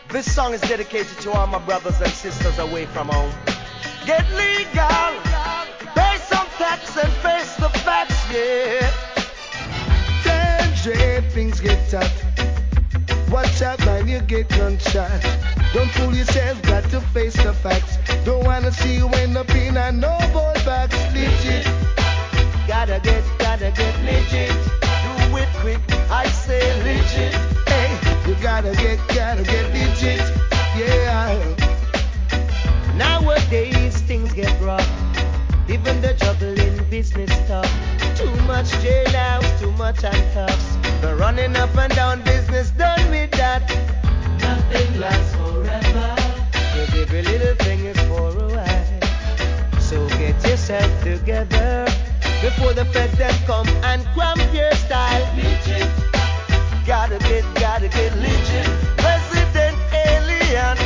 This song is dedicated to all my brothers and sisters away from home. Get legal, pay some tax and face the facts, yeah. Danger, things get tough. Watch out, man, you get gunshot. Don't fool yourself, got to face the facts. Don't wanna see you end up in a no ball box. Legit, Gotta get legit. Do it quick, I say legit.